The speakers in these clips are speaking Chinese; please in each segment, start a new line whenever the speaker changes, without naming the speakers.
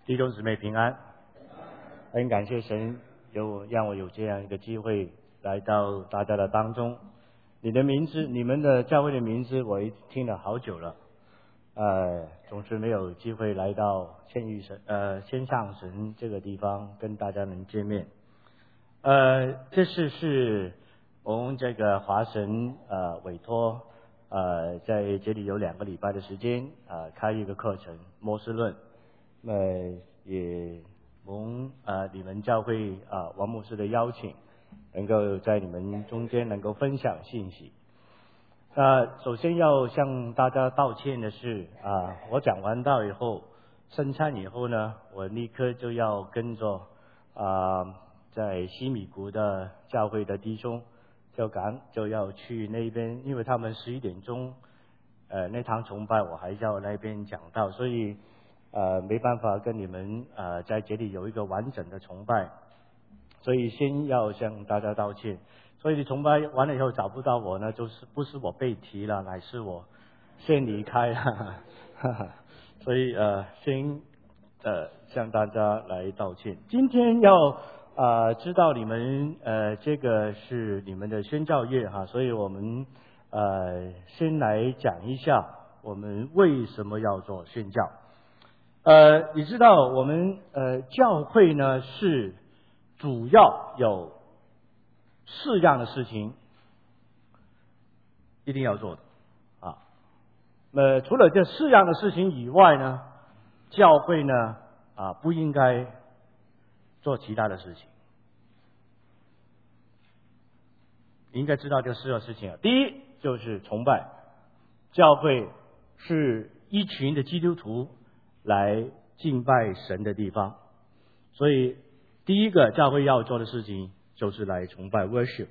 弟兄姊妹平安，很感谢神让我有这样一个机会来到大家的当中。你们的教会的名字我也听了好久了，总是没有机会来到线上神这个地方跟大家能见面。这次是我们这个华神委托在这里有2个礼拜的时间开一个课程末世论。也蒙你们教会王牧师的邀请，能够在你们中间能够分享信息。首先要向大家道歉的是我讲完道以后圣餐以后呢，我立刻就要跟着在西米谷的教会的弟兄就要去那边，因为他们11点钟那堂崇拜我还要那边讲道，所以没办法跟你们在这里有一个完整的崇拜，所以先要向大家道歉。所以崇拜完了以后找不到我呢，就是不是我被提了，乃是我先离开了，所以先向大家来道歉。今天要知道你们这个是你们的宣教月所以我们先来讲一下我们为什么要做宣教。你知道我们教会呢是主要有4样的事情一定要做的除了这4样的事情以外呢，教会呢不应该做其他的事情。你应该知道这4个事情第一就是崇拜，教会是一群的基督徒来敬拜神的地方，所以第一个教会要做的事情就是来崇拜 worship。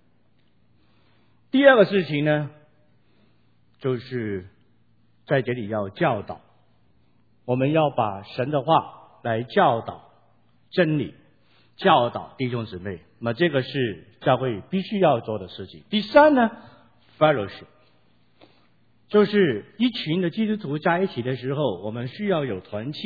第二个事情呢，就是在这里要教导，我们要把神的话来教导真理，教导弟兄姊妹，那么这个是教会必须要做的事情。第三呢 fellowship，就是一群的基督徒在一起的时候，我们需要有团契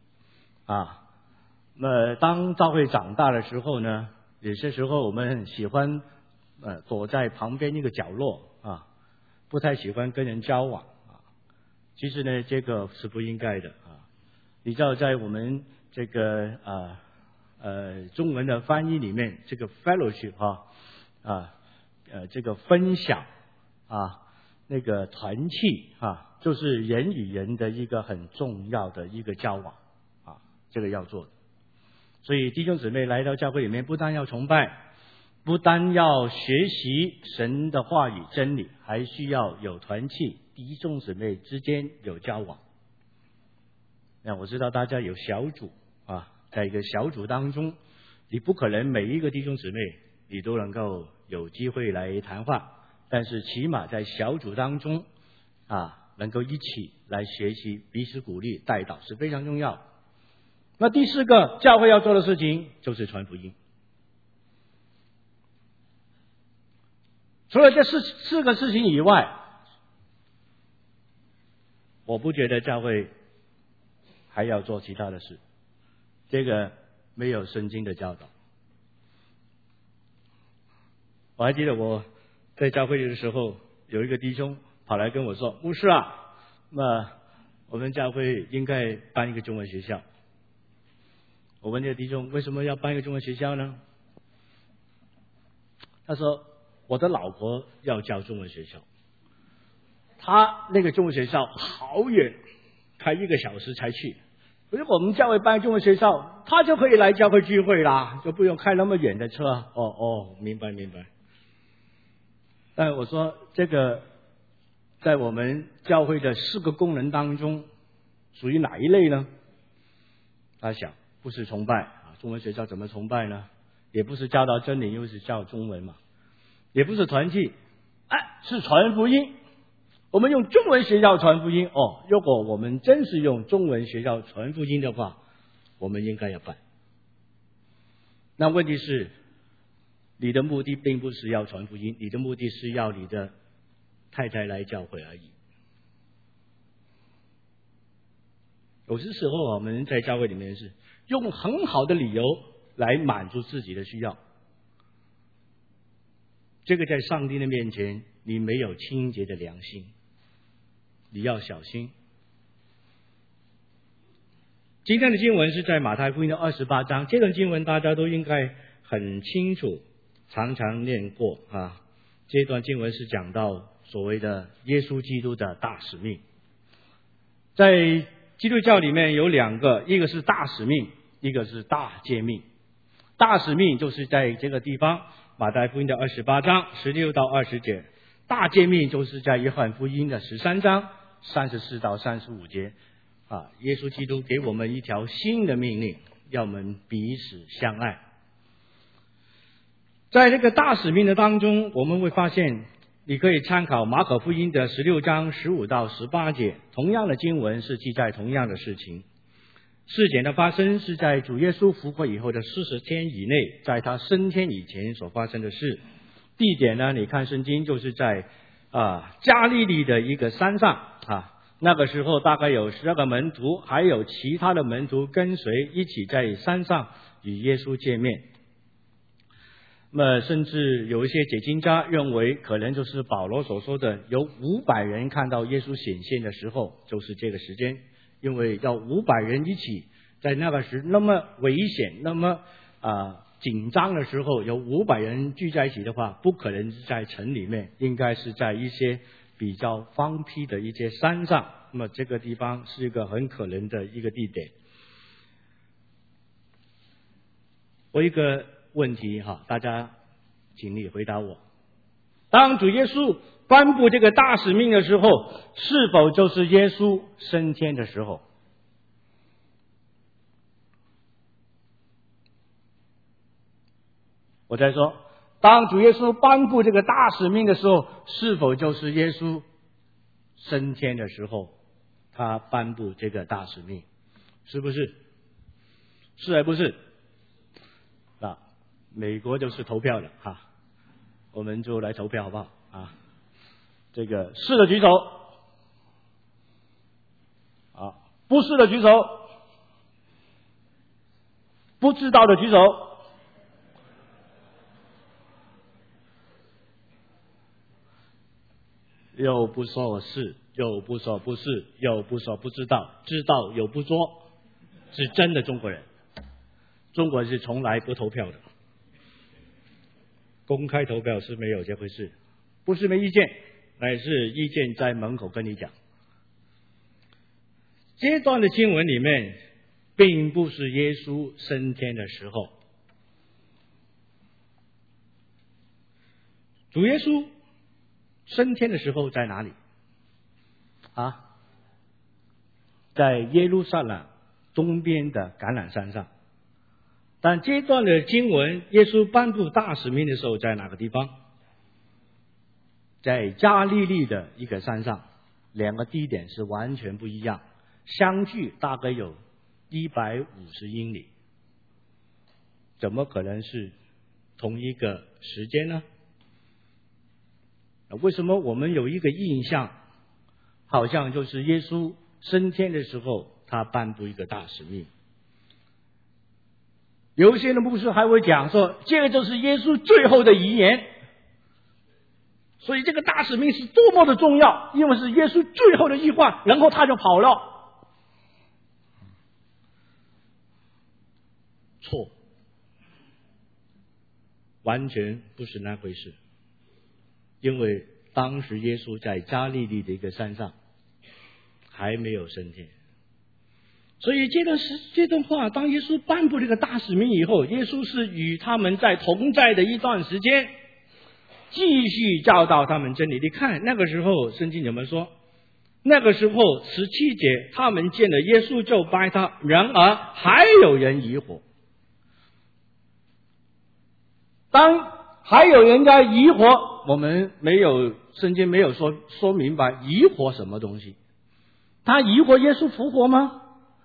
那当教会长大的时候呢，有些时候我们很喜欢躲在旁边一个角落不太喜欢跟人交往其实呢，这个是不应该的你知道，在我们这个中文的翻译里面，这个 fellowship 这个分享那个团契就是人与人的一个很重要的一个交往这个要做的。所以弟兄姊妹来到教会里面，不但要崇拜，不但要学习神的话语真理，还需要有团契，弟兄姊妹之间有交往。那我知道大家有小组在一个小组当中，你不可能每一个弟兄姊妹你都能够有机会来谈话，但是起码在小组当中能够一起来学习，彼此鼓励带导是非常重要。那第4个教会要做的事情就是传福音。除了这4个事情以外，我不觉得教会还要做其他的事，这个没有圣经的教导。我还记得我在教会的时候，有一个弟兄跑来跟我说，牧师那我们教会应该办一个中文学校。我问这个弟兄为什么要办一个中文学校呢？他说我的老婆要教中文学校，他那个中文学校好远，开1个小时才去。如果我们教会办中文学校，他就可以来教会聚会啦，就不用开那么远的车。明白。但我说这个在我们教会的4个功能当中属于哪一类呢？他想不是崇拜中文学校怎么崇拜呢？也不是教导真理，又是教中文嘛，也不是团契是传福音。我们用中文学校传福音如果我们真是用中文学校传福音的话，我们应该要办。那问题是你的目的并不是要传福音，你的目的是要你的太太来教会而已。 有些时候我们在教会里面是用很好的理由来满足自己的需要，这个在上帝的面前你没有清洁的良心，你要小心。今天的经文是在马太福音的28章，这段经文大家都应该很清楚，常常念过啊。这段经文是讲到所谓的耶稣基督的大使命。在基督教里面有两个，一个是大使命，一个是大诫命。大使命就是在这个地方，马太福音的28章16到20节，大诫命就是在约翰福音的13章34到35节啊。耶稣基督给我们一条新的命令，要我们彼此相爱。在这个大使命的当中，我们会发现，你可以参考马可福音的16章15到18节，同样的经文是记载同样的事情。事件的发生是在主耶稣复活以后的40天以内，在他升天以前所发生的事。地点呢，你看圣经就是在加利利的一个山上啊。那个时候大概有12个门徒，还有其他的门徒跟随一起在山上与耶稣见面。那么甚至有一些解经家认为，可能就是保罗所说的有500人看到耶稣显现的时候，就是这个时间。因为要500人一起在那个时那么危险、那么紧张的时候，有500人聚在一起的话，不可能是在城里面，应该是在一些比较荒僻的一些山上。那么这个地方是一个很可能的一个地点。我一个问题大家请你回答我：当主耶稣颁布这个大使命的时候，是否就是耶稣升天的时候？我再说，当主耶稣颁布这个大使命的时候，是否就是耶稣升天的时候？他颁布这个大使命，是不是？是还不是？美国就是投票的我们就来投票好不好这个是的举手，不是的举手，不知道的举手。又不说是，又不说不是，又不说不知道，知道又不说，是真的中国人。中国人是从来不投票的，公开投票是没有这回事，不是没意见，乃是意见在门口跟你讲。这段的经文里面，并不是耶稣升天的时候。主耶稣升天的时候在哪里？在耶路撒冷东边的橄榄山上。但这段的经文，耶稣颁布大使命的时候在哪个地方？在加利利的一个山上，两个地点是完全不一样，相距大概有150英里，怎么可能是同一个时间呢？为什么我们有一个印象，好像就是耶稣升天的时候，他颁布一个大使命？有些的牧师还会讲说，这个就是耶稣最后的遗言，所以这个大使命是多么的重要，因为是耶稣最后的一句话，然后他就跑了。错，完全不是那回事。因为当时耶稣在加利利的一个山上还没有升天，所以这段话，当耶稣颁布这个大使命以后，耶稣是与他们在同在的一段时间，继续教导他们真理。你看那个时候圣经有没有说，那个时候17节，他们见了耶稣就拜他，然而还有人疑惑。当还有人家疑惑，我们圣经没有说明白疑惑什么东西。他疑惑耶稣复活吗？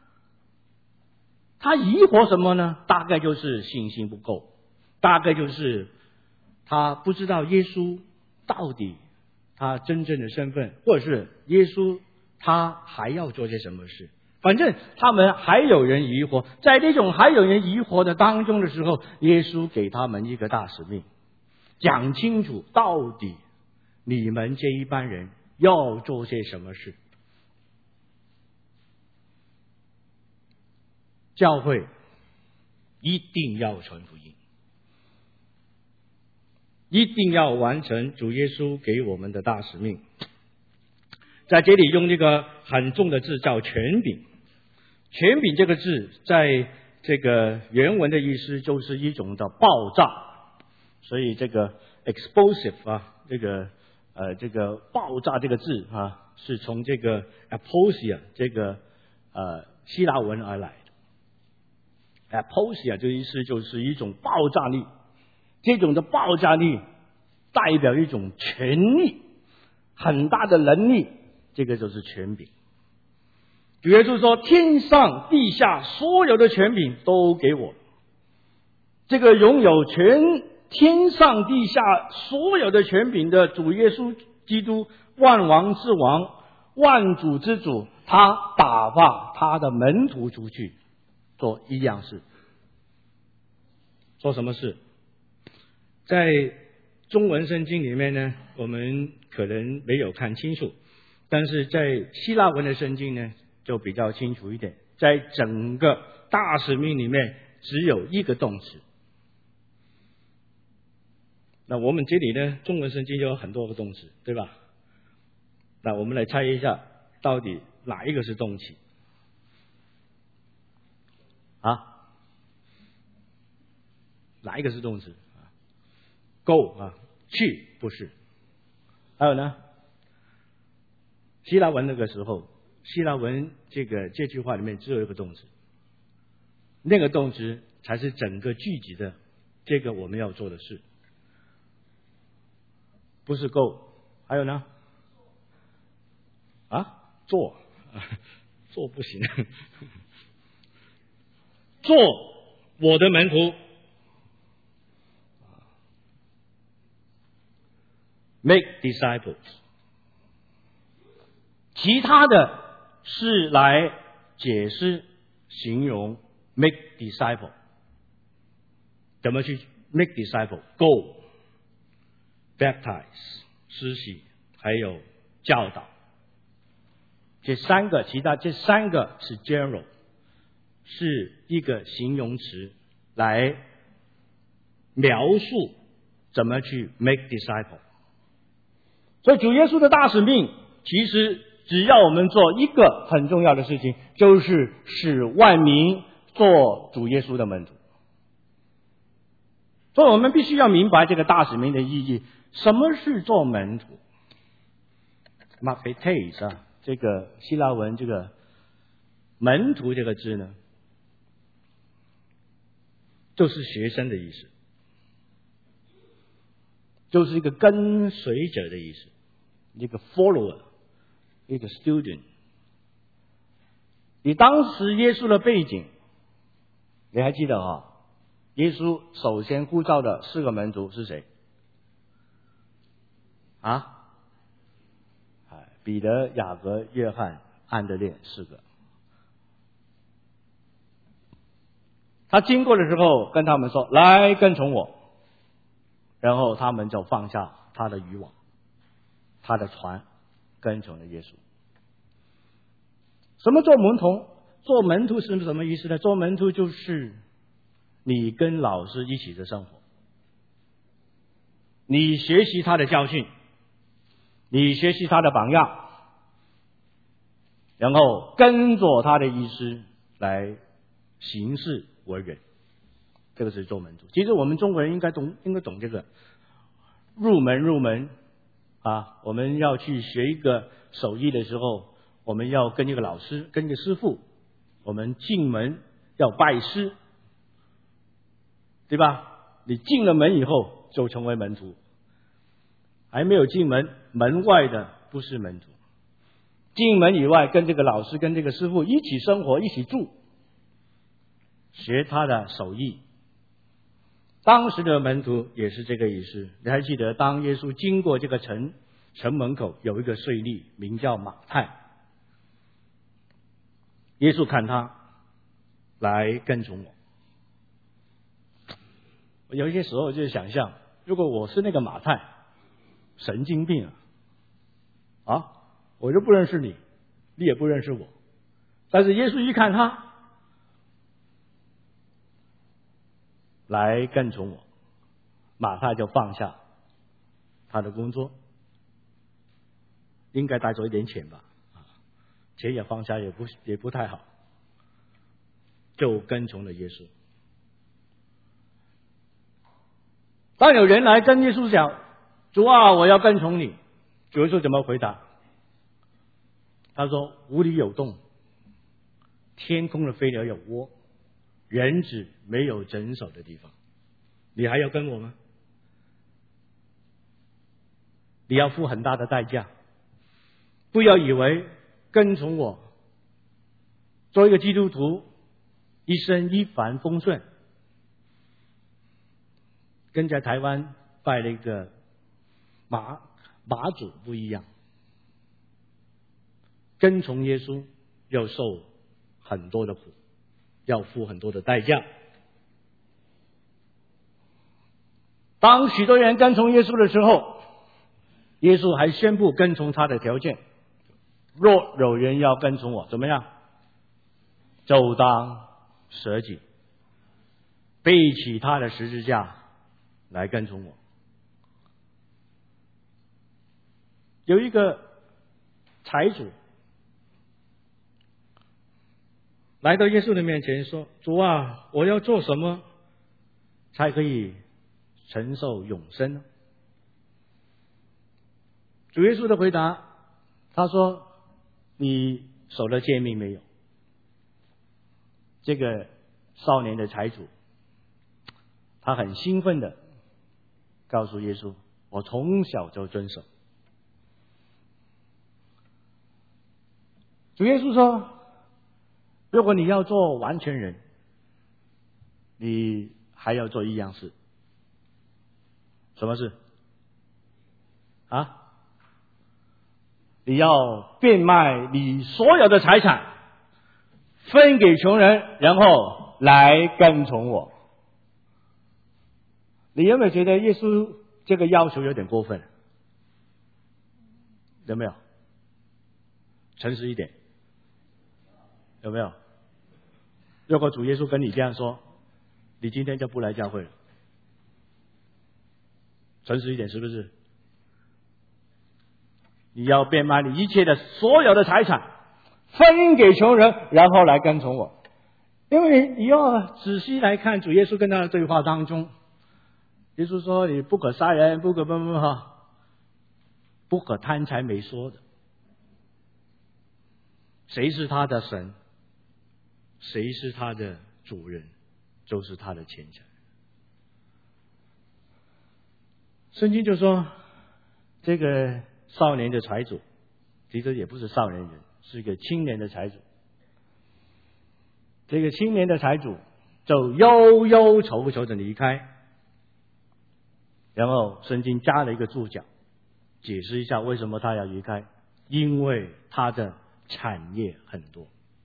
他疑惑什么呢？大概就是信心不够，大概就是他不知道耶稣到底他真正的身份，或者是耶稣他还要做些什么事。
反正他们还有人疑惑，在这种还有人疑惑的当中的时候，耶稣给他们一个大使命，讲清楚到底你们这一班人要做些什么事。教会一定要传福音，一定要完成主耶稣给我们的大使命。在这里用这个很重的字叫权柄。权柄这个字在这个原文的意思就是一种的爆炸，所以这个 explosive 啊，这个爆炸这个字啊，是从这个 aposia 这个希腊文而来的。aposia 这个意思就是一种爆炸力，这种的爆炸力代表一种权力，很大的能力，这个就是权柄。主耶稣说，天上地下所有的权柄都给我。这个拥有天上地下所有的权柄的主耶稣基督，万王之王，万主之主，他打发他的门徒出去做一样事。做什么事？在中文圣经里面呢，我们可能没有看清楚，但是在希腊文的圣经呢就比较清楚一点。在整个大使命里面只有一个动词。那我们这里呢，中文圣经有很多个动词，对吧？那我们来猜一下，到底哪一个是动词啊？哪一个是动词？go 啊，去不是。还有呢，希腊文那个时候，希腊文这句话里面只有一个动词，那个动词才是整个句子的这个我们要做的事，不是 go。还有呢？做，做不行，做我的门徒。Make disciples， 其他的是来解释形容 make disciple， 怎么去 make disciple？ Go baptize 施洗，还有教导，这三个，其他这三个是 general， 是一个形容词来描述怎么去 make disciple。所以主耶稣的大使命其实只要我们做一个很重要的事情，就是使万民做主耶稣的门徒。所以我们必须要明白这个大使命的意义。什么是做门徒 ？mathetes 啊，这个希腊文这个门徒这个字呢，就是学生的意思，就是一个跟随者的意思，一个 follower， 一个 student。你当时耶稣的背景，你还记得啊？耶稣首先呼召的4个门徒是谁？彼得、雅各、约翰、安德烈4个。他经过的时候跟他们说：“来跟从我。”然后他们就放下他的渔网，他的船，跟从了耶稣。什么做门徒？做门徒是什么意思呢？做门徒就是你跟老师一起的生活，你学习他的教训，你学习他的榜样，然后跟着他的意思来行事为人。这个是做门徒。其实我们中国人应该懂这个入门啊！我们要去学一个手艺的时候，我们要跟一个老师，跟一个师傅，我们进门要拜师，对吧？你进了门以后就成为门徒，还没有进门，门外的不是门徒。进门以外，跟这个老师，跟这个师傅一起生活，一起住，学他的手艺。当时的门徒也是这个意思。你还记得，当耶稣经过这个城门口，有一个税吏名叫马太。 耶稣看他，来跟从我。我有一些时候就是想象，如果我是那个马太，神经病啊，我就不认识你，你也不认识我，但是耶稣一看他，来跟从我，马太就放下他的工作，应该带走一点钱吧，钱也放下也不太好，就跟从了耶稣。当有人来跟耶稣讲，主啊，我要跟从你，主耶稣怎么回答？他说，无里有洞，天空的飞鸟有窝，人子没有枕首的地方，你还要跟我吗？你要付很大的代价，不要以为跟从我，做一个基督徒，一生一帆风顺。跟在台湾拜了一个马祖不一样，跟从耶稣要受很多的苦，要付很多的代价。当许多人跟从耶稣的时候，耶稣还宣布跟从他的条件，若有人要跟从我，怎么样？就当舍己，背起他的十字架来跟从我。有一个财主来到耶稣的面前说，主啊，我要做什么才可以承受永生呢？主耶稣的回答，他说，你守了诫命没有？这个少年的财主他很兴奋的告诉耶稣，我从小就遵守。主耶稣说，如果你要做完全人，你还要做一样事。什么事？你要变卖你所有的财产，分给穷人，然后来跟从我。你有没有觉得耶稣这个要求有点过分？有没有？诚实一点，有没有？如果主耶稣跟你这样说，你今天就不来教会了。诚实一点，是不是？你要变卖你一切的所有的财产，分给穷人，然后来跟从我。因为你要仔细来看主耶稣跟他的对话当中，耶稣说你不可杀人，不可贪财没说的。谁是他的神，谁是他的主人，就是他的钱财。圣经就说，这个少年的财主，其实也不是少年人，是一个青年的财主。这个青年的财主就忧忧愁愁的离开，然后圣经加了一个注脚，解释一下为什么他要离开，因为他的产业很多。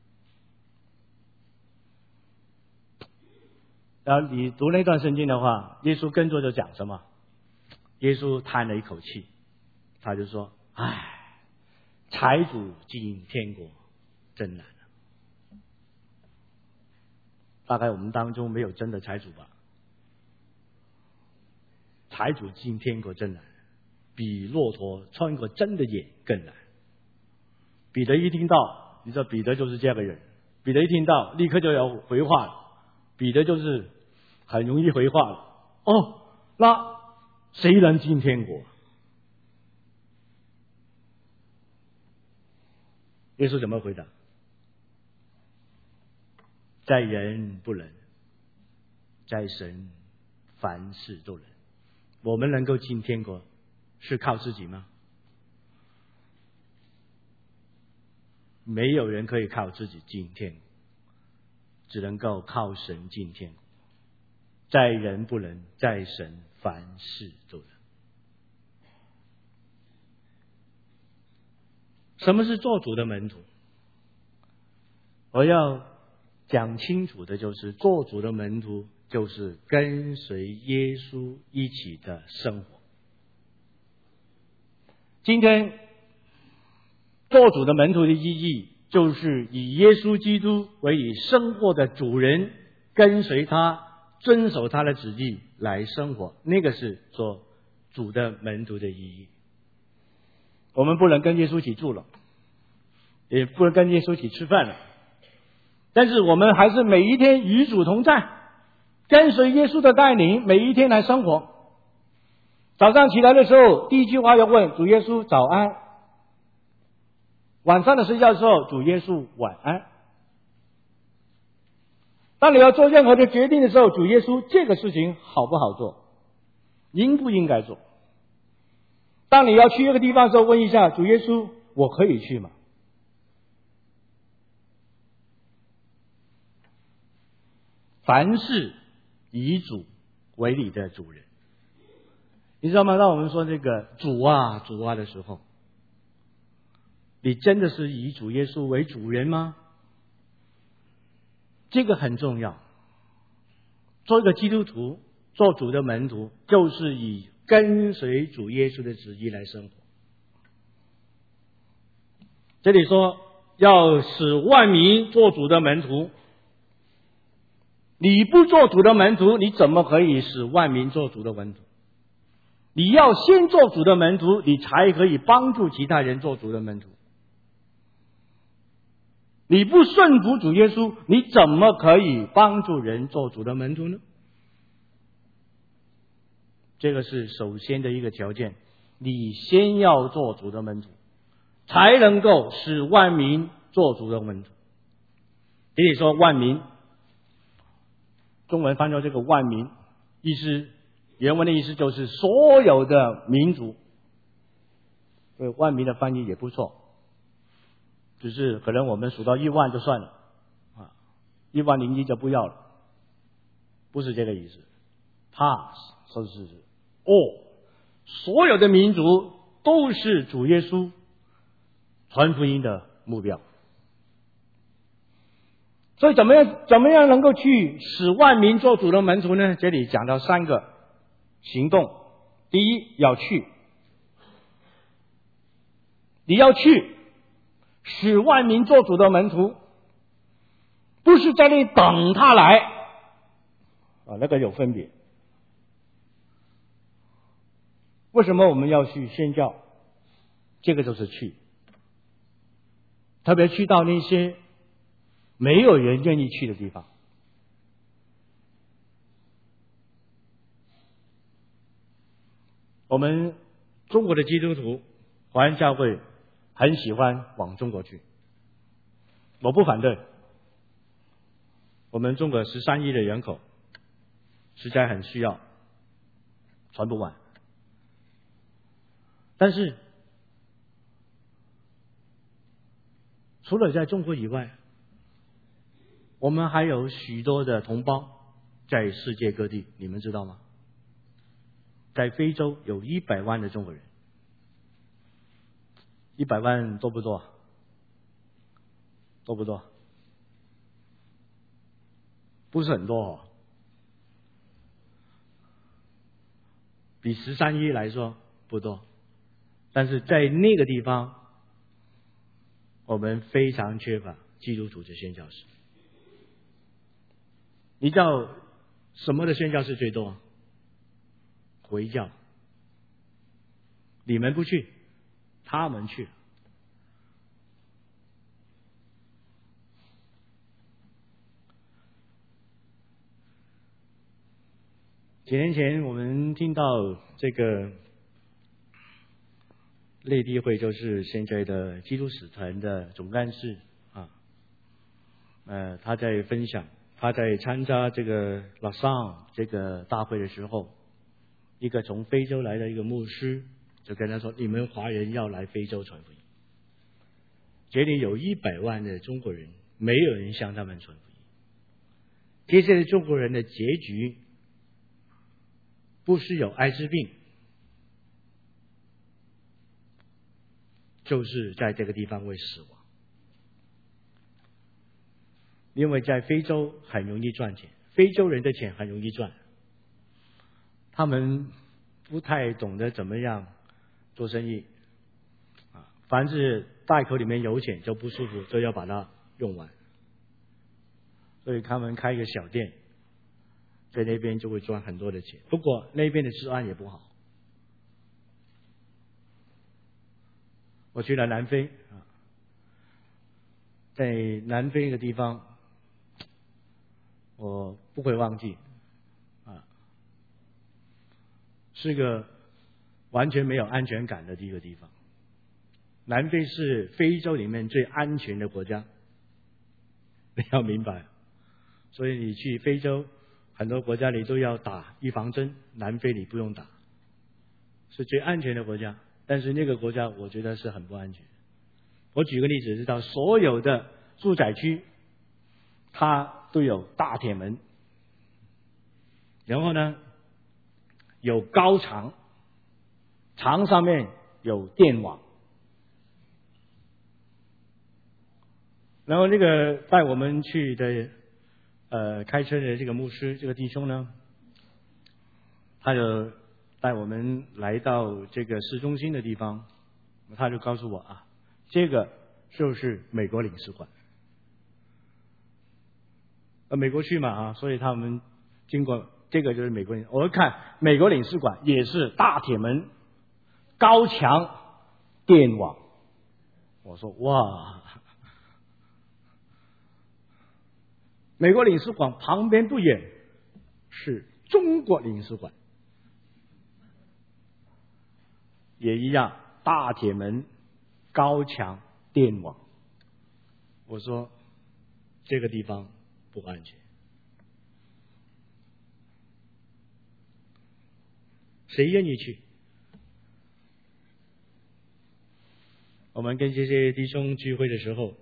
然后你读那段圣经的话，耶稣跟着就讲什么？耶稣叹了一口气，他就说，财主进天国真难。大概我们当中没有真的财主吧？财主进天国真难，比骆驼穿过针的眼更难。彼得一听到，你知道彼得就是这样的人，彼得一听到立刻就要回话了，彼得就是很容易回话了。那谁能进天国？耶稣怎么回答？在人不能，在神凡事都能。我们能够进天国是靠自己吗？没有人可以靠自己进天国，只能够靠神进天国。在人不能，在神凡事都能。什么是做主的门徒？ 我要讲清楚的就是，做主的门徒就是跟随耶稣一起的生活。今天做主的门徒的意义，就是以耶稣基督为你生活的主人，跟随他，遵守他的旨意来生活，那个是做主的门徒的意义。我们不能跟耶稣一起住了，也不能跟耶稣一起吃饭了，但是我们还是每一天与主同在，跟随耶稣的带领，每一天来生活。早上起来的时候，第一句话要问主耶稣早安，晚上的睡觉的时候，主耶稣晚安。当你要做任何的决定的时候，主耶稣这个事情好不好做，应不应该做。当你要去一个地方的时候，问一下主耶稣，我可以去吗？凡事以主为你的主人，你知道吗？当我们说这个主啊主啊的时候，你真的是以主耶稣为主人吗？这个很重要。做一个基督徒，做主的门徒，就是以跟随主耶稣的旨意来生活。这里说要使万民做主的门徒，你不做主的门徒，你怎么可以使万民做主的门徒？你要先做主的门徒，你才可以帮助其他人做主的门徒。你不顺服主耶稣，你怎么可以帮助人做主的门徒呢？这个是首先的一个条件，你先要做主的门徒，才能够使万民做主的门徒。这里说万民，中文翻译这个万民，意思原文的意思就是所有的民族，所以万民的翻译也不错。只是可能我们数到1万就算了，10001就不要了，不是这个意思。他说是所有的民族都是主耶稣传福音的目标。所以怎么样能够去使万民做主的门徒呢？这里讲到3个行动。第一，要去，你要去使万民做主的门徒，不是在那里等他来那个有分别。为什么我们要去宣教？这个就是去，特别去到那些没有人愿意去的地方。我们中国的基督徒华人教会很喜欢往中国去，我不反对。我们中国13亿的人口，实在很需要，传不完。但是除了在中国以外，我们还有许多的同胞在世界各地，你们知道吗？在非洲有100万的中国人，100万多不多？多不多？不是很多比13亿来说不多，但是在那个地方，我们非常缺乏基督徒的宣教士。你知道什么的宣教士最多？回教。你们不去，他们去。几年前我们听到这个内地会，就是现在的基督使团的总干事他在分享，他在参加这个拉桑这个大会的时候，一个从非洲来的一个牧师就跟他说，你们华人要来非洲传福音，这里有100万的中国人，没有人向他们传福音。接下来中国人的结局不是有艾滋病，就是在这个地方会死亡。 因为在非洲很容易赚钱，非洲人的钱很容易赚，他们不太懂得怎么样做生意啊，凡是袋口里面有钱就不舒服，就要把它用完，所以他们开一个小店，在那边就会赚很多的钱。不过那边的治安也不好。我去了南非啊，在南非一个地方，我不会忘记啊，是个完全没有安全感的一个地方。南非是非洲里面最安全的国家，你要明白。所以你去非洲很多国家你都要打预防针，南非你不用打，是最安全的国家。但是那个国家我觉得是很不安全。我举个例子，知道所有的住宅区它都有大铁门，然后呢有高墙，墙上面有电网，然后那个带我们去的开车的这个牧师这个弟兄呢，他就带我们来到这个市中心的地方，他就告诉我啊，这个就是美国领事馆。美国去嘛啊，所以他们经过这个就是美国领。我看美国领事馆也是大铁门、高墙、电网。我说哇，美国领事馆旁边不远是中国领事馆，也一样，大铁门、高墙、电网。我说这个地方不安全，谁愿意去？我们跟这些弟兄聚会的时候，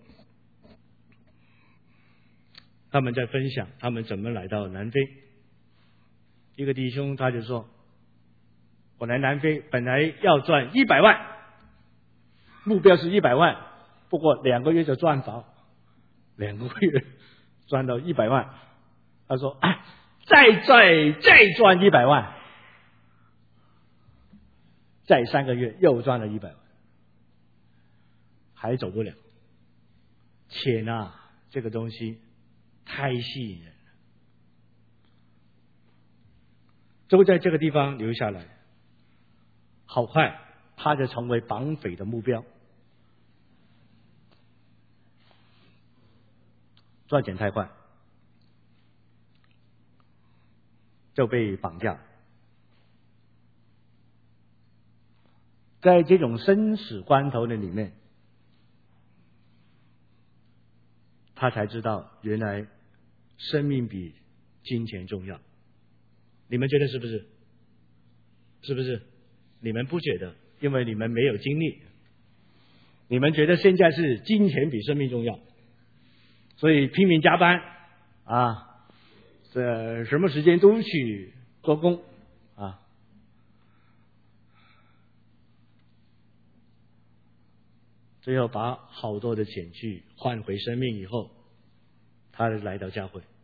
他们在分享他们怎么来到南非。一个弟兄他就说，我来南非本来要赚100万，目标是100万，不过2个月就赚着，2个月赚到100万。他说再赚100万，再3个月又赚了100万，还走不了。钱啊，这个东西太吸引人了，就在这个地方留下来，好快他就成为绑匪的目标。赚钱太快，就被绑架。在这种生死关头的里面，他才知道原来生命比金钱重要。你们觉得是不是？是不是？你们不觉得，因为你们没有经历。你们觉得现在是金钱比生命重要，所以拼命加班啊，什么时间都去做工啊。最后把好多的钱去换回生命以后，他来到教会。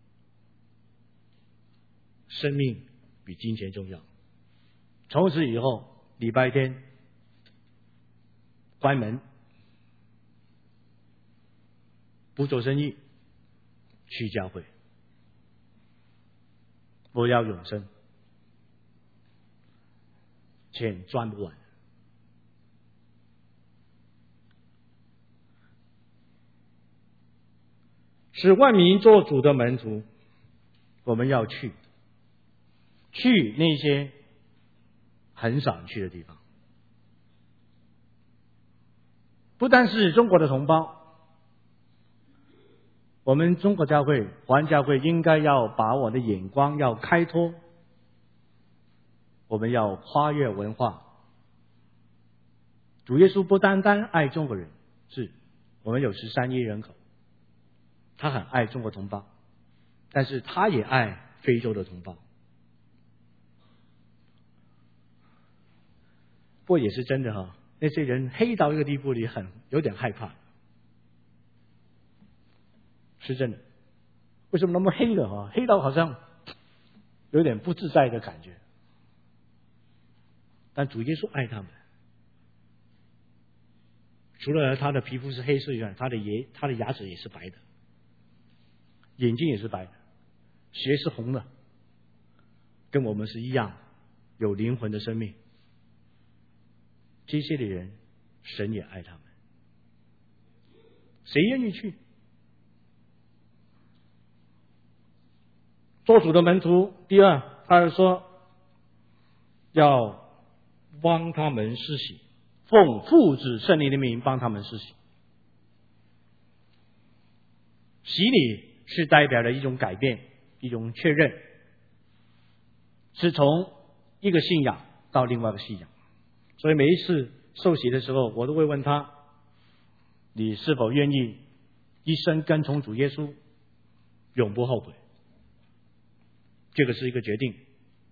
生命比金钱重要。从此以后，礼拜天关门，不做生意，去教会，我要永生，钱赚不完。使万民做主的门徒，我们要去那些很少人去的地方。不但是中国的同胞，我们中国教会、华人教会应该要把我的眼光要开拓，我们要跨越文化。主耶稣不单单爱中国人，是我们有13亿人口，他很爱中国同胞，但是他也爱非洲的同胞。不过也是真的哈，那些人黑到一个地步，你有点害怕。 是真的。为什么那么黑了啊？黑到好像有点不自在的感觉。但主耶稣爱他们，除了他的皮肤是黑色以外，他的牙齿也是白的，眼睛也是白的，血是红的，跟我们是一样，有灵魂的生命。这些的人，神也爱他们，谁愿意去？做主的门徒，第二，他是说要帮他们施洗，奉父子圣灵的名帮他们施洗。洗礼是代表了一种改变，一种确认，是从一个信仰到另外一个信仰。所以每一次受洗的时候，我都会问他：你是否愿意一生跟从主耶稣，永不后悔？这个是一个决定。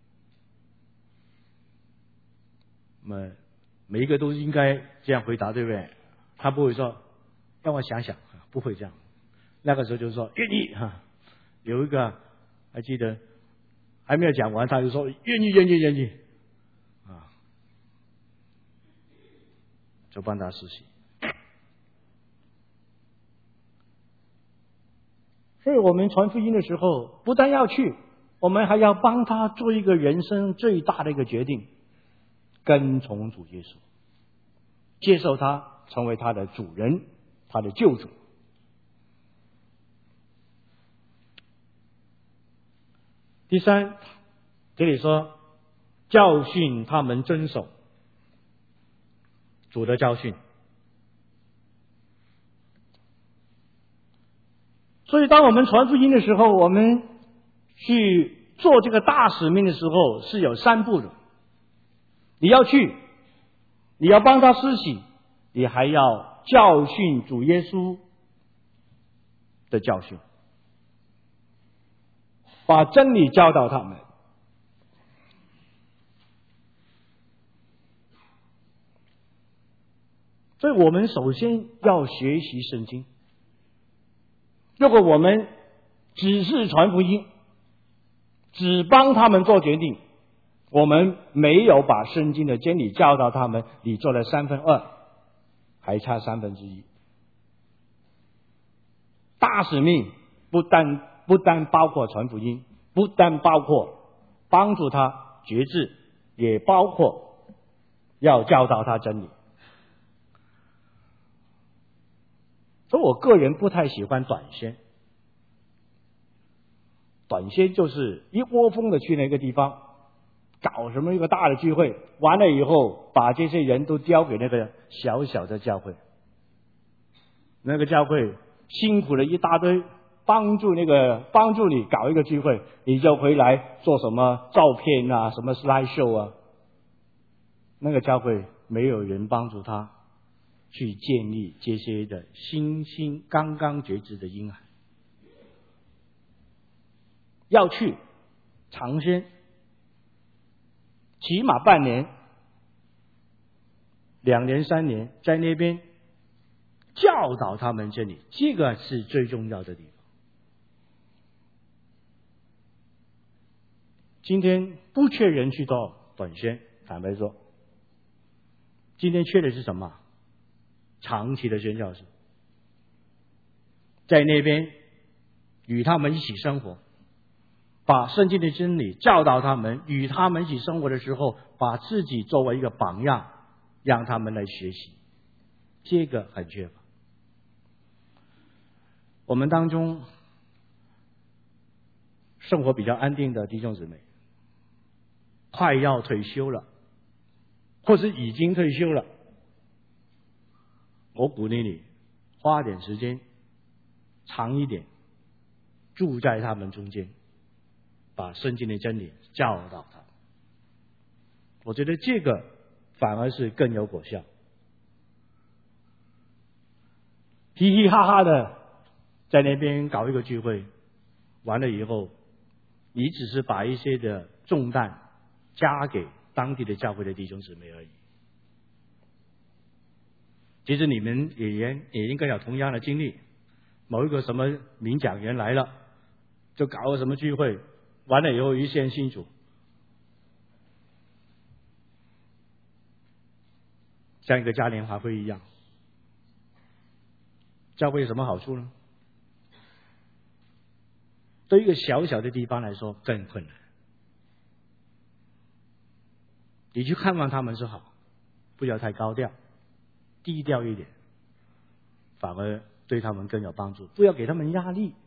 那么每一个都应该这样回答，对不对？他不会说让我想想，不会这样。那个时候就是说愿意哈。有一个还记得还没有讲完，他就说愿意啊，就帮他实习。所以我们传福音的时候，不但要去，我们还要帮他做一个人生最大的一个决定，跟从主耶稣，接受他成为他的主人，他的救主。第三，这里说教训他们遵守主的教训。所以当我们传福音的时候，我们去做这个大使命的时候是有三步的。你要去，你要帮他施洗，你还要教训主耶稣的教训，把真理教导他们。所以我们首先要学习圣经。如果我们只是传福音，只帮他们做决定，我们没有把圣经的真理教导他们，你做了2/3，还差1/3。大使命不单包括传福音，不单包括帮助他决志，也包括要教导他真理。所以我个人不太喜欢短宣。短宣就是一窝蜂的去那个地方搞什么一个大的聚会，完了以后把这些人都交给那个小小的教会，那个教会辛苦了一大堆，帮助你搞一个聚会，你就回来做什么照片啊，什么 slide show 啊，那个教会没有人帮助他去建立这些的新刚刚觉知的婴孩。要去尝鲜，起码半年、2年、3年，在那边教导他们真理，这个是最重要的地方。今天不缺人去做短宣，坦白说，今天缺的是什么？长期的宣教士，在那边与他们一起生活，把圣经的真理教导他们，与他们一起生活的时候，把自己作为一个榜样，让他们来学习，这个很缺乏。我们当中生活比较安定的弟兄姊妹，快要退休了，或是已经退休了，我鼓励你花点时间，长一点，住在他们中间，把圣经的真理教导他。我觉得这个反而是更有果效。嘻嘻哈哈的在那边搞一个聚会，完了以后，你只是把一些的重担加给当地的教会的弟兄姊妹而已。其实你们也应该有同样的经历。 某一个什么名讲员来了，就搞个什么聚会，完了以后一线信主，像一个嘉年华会一样。教会有什么好处呢？对一个小小的地方来说更困难。你去看望他们是好，不要太高调，低调一点，反而对他们更有帮助。不要给他们压力。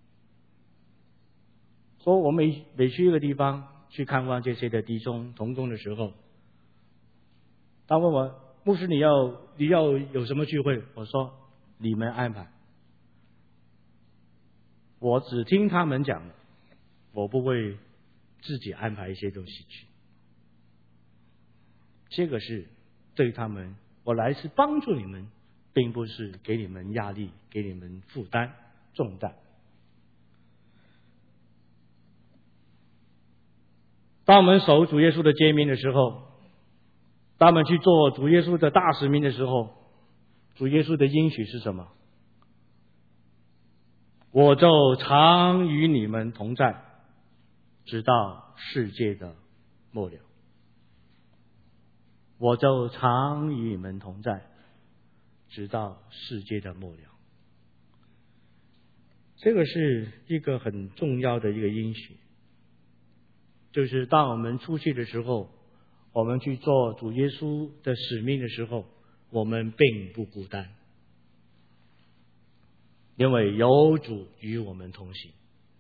说我每去一个地方去看望这些的弟兄同工的时候，他问我牧师你要有什么聚会？我说你们安排，我只听他们讲的，我不会自己安排一些东西去。这个是对他们，我来是帮助你们，并不是给你们压力，给你们负担重担。当我们守主耶稣的诫命的时候，当我们去做主耶稣的大使命的时候，主耶稣的应许是什么？我就常与你们同在，直到世界的末了。我就常与你们同在，直到世界的末了。这个是一个很重要的一个应许，就是当我们出去的时候，我们去做主耶稣的使命的时候，我们并不孤单，因为有主与我们同行。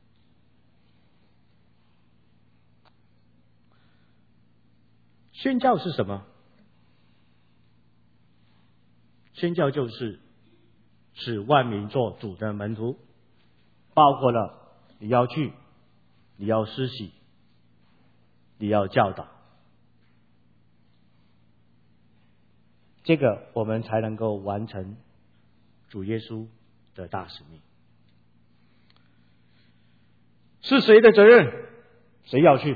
宣教是什么？宣教就是使万民做主的门徒，包括了你要去，你要施洗，你要教导，这个我们才能够完成主耶稣的大使命。是谁的责任？谁要去？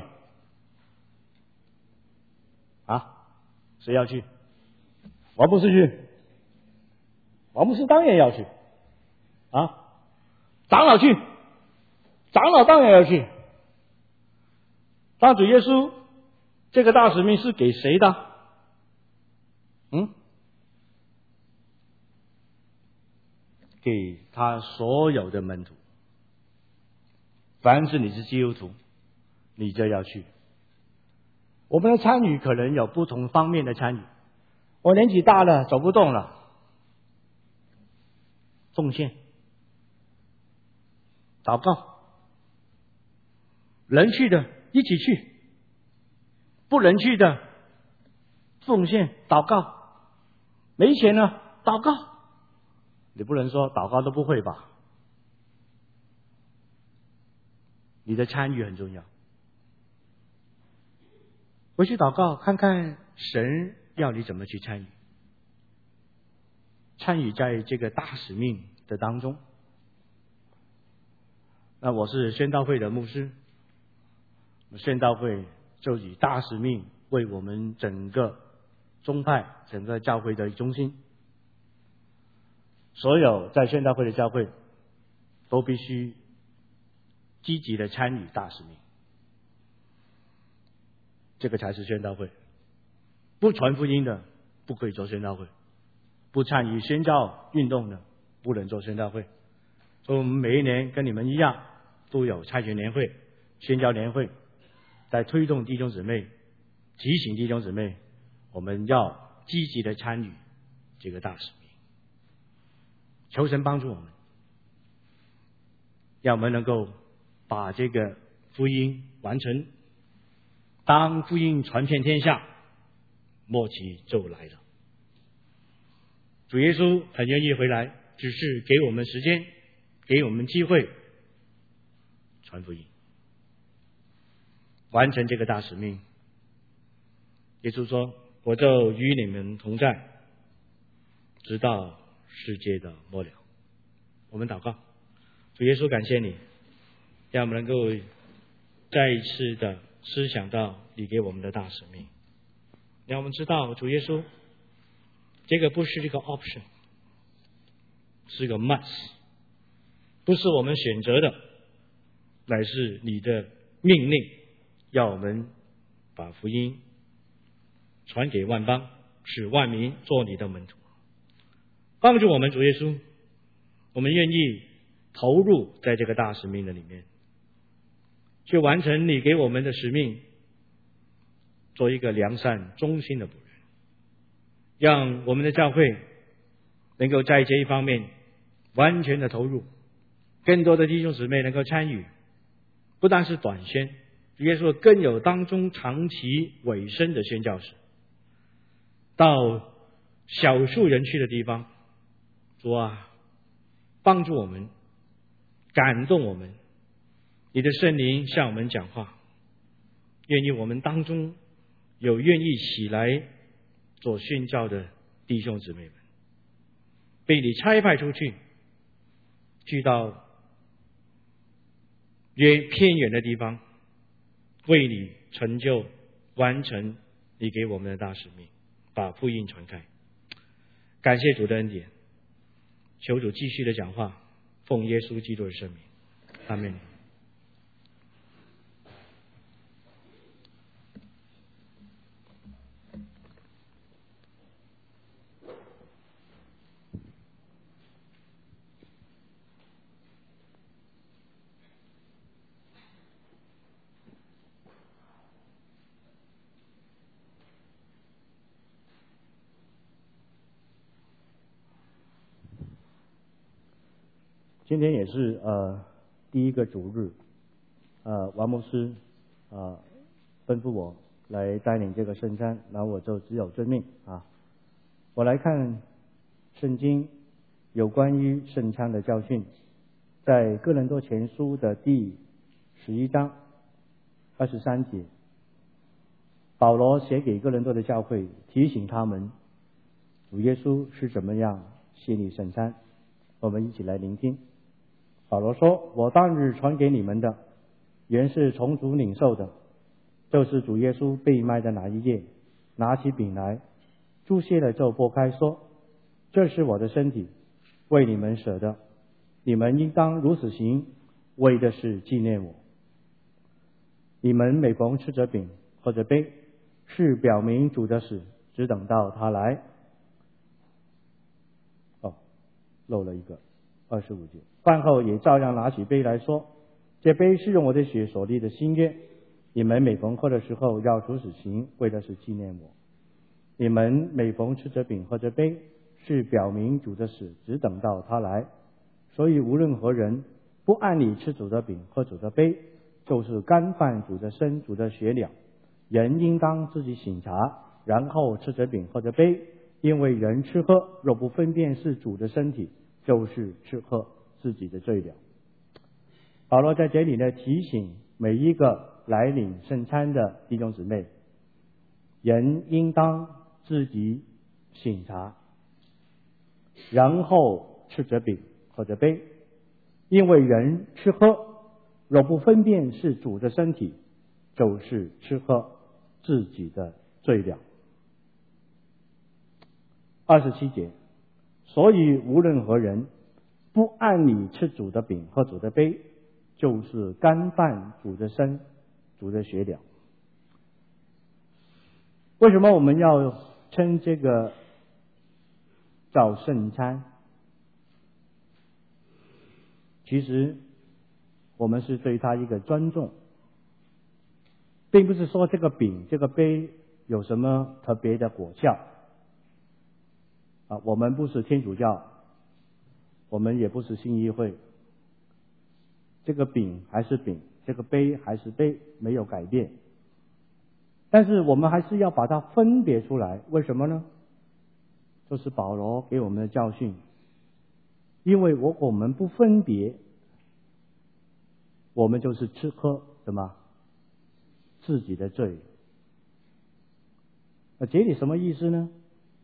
谁要去？王牧师去，王牧师当然要去长老去，长老当然要去。当主耶稣这个大使命是给谁的？给他所有的门徒。凡是你是基督徒，你就要去。我们的参与可能有不同方面的参与。我年纪大了，走不动了，奉献、祷告，能去的一起去，不能去的奉献、祷告，没钱了祷告。你不能说祷告都不会吧？你的参与很重要。回去祷告，看看神要你怎么去参与，参与在这个大使命的当中。那我是宣道会的牧师，宣道会就以大使命为我们整个宗派、整个教会的中心。所有在宣道会的教会都必须积极的参与大使命，这个才是宣道会。不传福音的不可以做宣道会，不参与宣教运动的不能做宣道会。所以我们每一年跟你们一样，都有差遣年会、宣教年会，在推动弟兄姊妹、提醒弟兄姊妹，我们要积极的参与这个大使命。求神帮助我们，让我们能够把这个福音完成。当福音传遍天下，末期就来了。主耶稣很愿意回来，只是给我们时间，给我们机会传福音，完成这个大使命。耶稣说：“我就与你们同在，直到世界的末了。”我们祷告，主耶稣，感谢你，让我们能够再一次的思想到你给我们的大使命，让我们知道主耶稣这个不是一个 option， 是个 must， 不是我们选择的，乃是你的命令，要我们把福音传给万邦，使万民做你的门徒。帮助我们，主耶稣，我们愿意投入在这个大使命的里面，去完成你给我们的使命，做一个良善忠心的仆人，让我们的教会能够在这一方面完全的投入，更多的弟兄姊妹能够参与，不但是短宣，主耶稣更有当中长期委身的宣教士，到少数人去的地方，主啊，帮助我们，感动我们，你的圣灵向我们讲话，愿意我们当中有愿意起来做宣教的弟兄姊妹们，被你差派出去，去到偏远的地方，为你成就完成你给我们的大使命，把福音传开。感谢主的恩典，求主继续的讲话，奉耶稣基督的圣名，阿们。
今天也是第一个主日，王牧师吩咐我来带领这个圣餐，然后我就只有遵命啊。我来看圣经有关于圣餐的教训，在哥林多前书的第11章23节，保罗写给哥林多的教会，提醒他们主耶稣是怎么样献立圣餐。我们一起来聆听。保罗说，我当日传给你们的原是从主领受的，就是主耶稣被卖的那一夜，拿起饼来，祝谢了就擘开说，这是我的身体，为你们舍的，你们应当如此行，为的是纪念我。你们每逢吃着饼喝着杯，是表明主的死，只等到他来。漏了一个25节，饭后也照样拿起杯来说，这杯是用我的血所立的新约，你们每逢喝的时候要如此行，为的是纪念我。你们每逢吃着饼喝着杯，是表明主的死，只等到他来。所以无论何人不按理吃主的饼喝主的杯，就是干犯主的身主的血了。人应当自己省察，然后吃着饼喝着杯，因为人吃喝若不分辨是主的身体，就是吃喝自己的罪了。保罗在这里呢，提醒每一个来领圣餐的弟兄姊妹，人应当自己省察，然后吃着饼喝着杯，因为人吃喝若不分辨是主的身体，就是吃喝自己的罪了。27节，所以无论何人不按理吃主的饼喝主的杯，就是干犯主的身主的血了。为什么我们要称这个叫圣餐？其实我们是对他一个尊重，并不是说这个饼这个杯有什么特别的果效我们不是天主教，我们也不是信义会，这个饼还是饼，这个杯还是杯，没有改变。但是我们还是要把它分别出来，为什么呢？这是保罗给我们的教训，因为我们不分别，我们就是吃喝什么自己的罪。这里什么意思呢？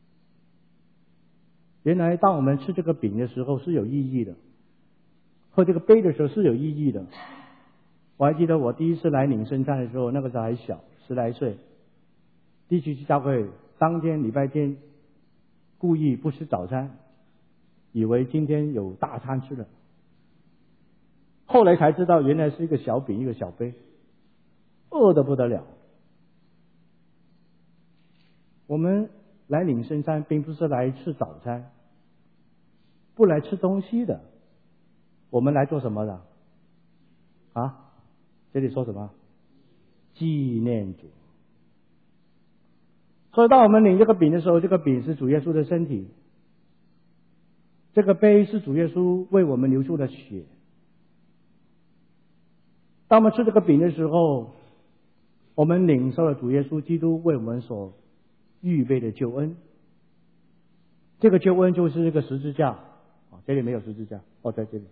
原来当我们吃这个饼的时候是有意义的，喝这个杯的时候是有意义的。我还记得我第一次来领圣餐的时候，那个时候还小，10来岁，第一次去教会，当天礼拜天故意不吃早餐，以为今天有大餐吃了，
后来才知道原来是一个小饼一个小杯，饿得不得了。我们来领圣餐并不是来吃早餐，不来吃东西的，我们来做什么的？啊，这里说什么？纪念主。所以当我们领这个饼的时候，这个饼是主耶稣的身体，这个杯是主耶稣为我们流出的血。当我们吃这个饼的时候，我们领受了主耶稣基督为我们所预备的救恩。这个救恩就是这个十字架。这里没有十字架，在这里。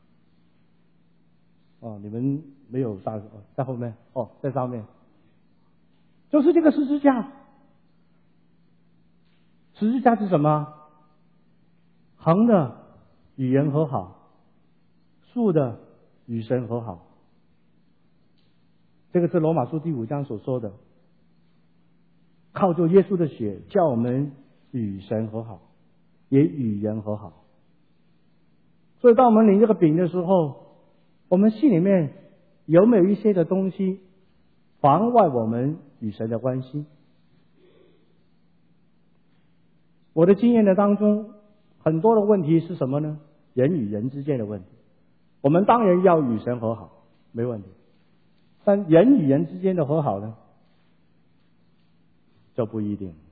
你们没有在后面，在上面。就是这个十字架。十字架是什么？横的与人和好，竖的与神和好。这个是罗马书第5章所说的，靠着耶稣的血，叫我们与神和好，也与人和好。所以当我们领这个饼的时候，我们心里面有没有一些的东西妨碍我们与神的关系？我的经验的当中，很多的问题是什么呢？人与人之间的问题。我们当然要与神和好，没问题。但人与人之间的和好呢，就不一定。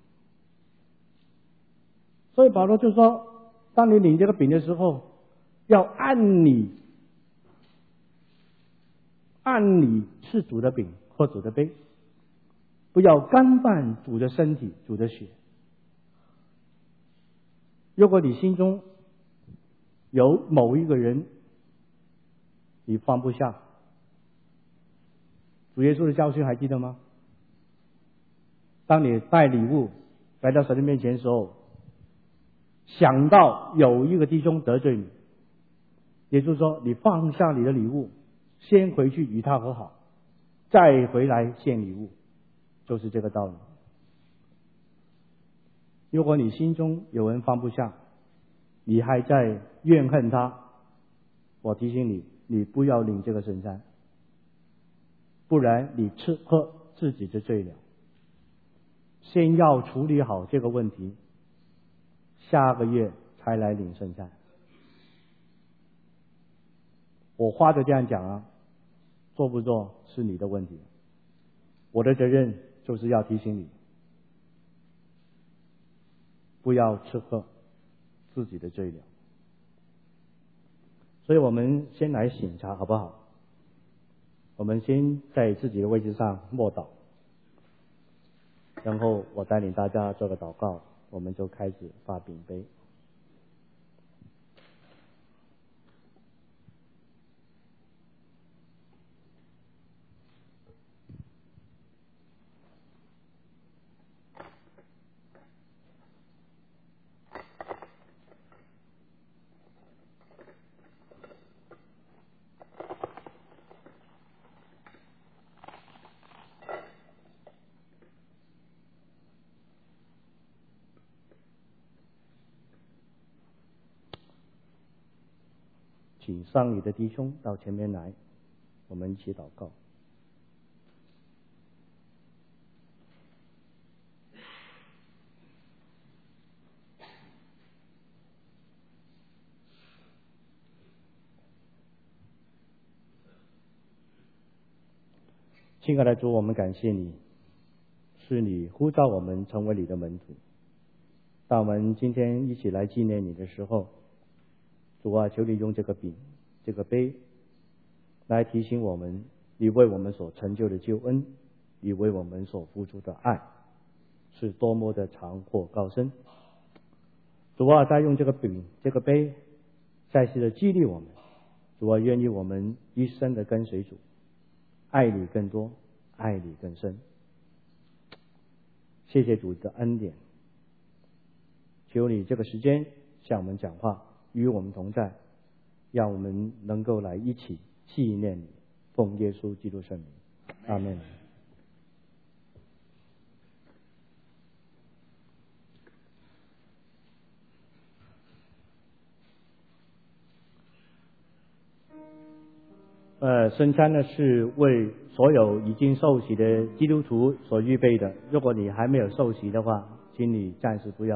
所以保罗就说，当你领这个饼的时候，要按理吃主的饼或主的杯，不要干犯主的身体主的血。如果你心中有某一个人你放不下，主耶稣的教训还记得吗？当你带礼物来到神的面前的时候，想到有一个弟兄得罪你，也就是说你放下你的礼物，先回去与他和好，再回来献礼物，就是这个道理。如果你心中有人放不下，你还在怨恨他，我提醒你，你不要领这个圣餐，不然你吃喝自己的罪了。先要处理好这个问题，下个月才来领圣餐。我话就这样讲啊，做不做是你的问题，我的责任就是要提醒你，不要吃喝自己的罪了。所以我们先来省察好不好？我们先在自己的位置上默祷，然后我带领大家做个祷告，我们就开始发饼杯。请上礼的弟兄到前面来，我们一起祷告。亲爱的主，我们感谢你，是你呼召我们成为你的门徒。当我们今天一起来纪念你的时候，主啊，求你用这个饼这个杯来提醒我们，你为我们所成就的救恩，你为我们所付出的爱是多么的长阔高深。主啊，再用这个饼这个杯再次的激励我们。主啊，愿意我们一生的跟随主，爱你更多，爱你更深。谢谢主的恩典，求你这个时间向我们讲话，与我们同在，让我们能够来一起纪念你，奉耶稣基督圣名，阿们。 圣餐呢是为所有已经受洗的基督徒所预备的。如果你还没有受洗的话，请你暂时不要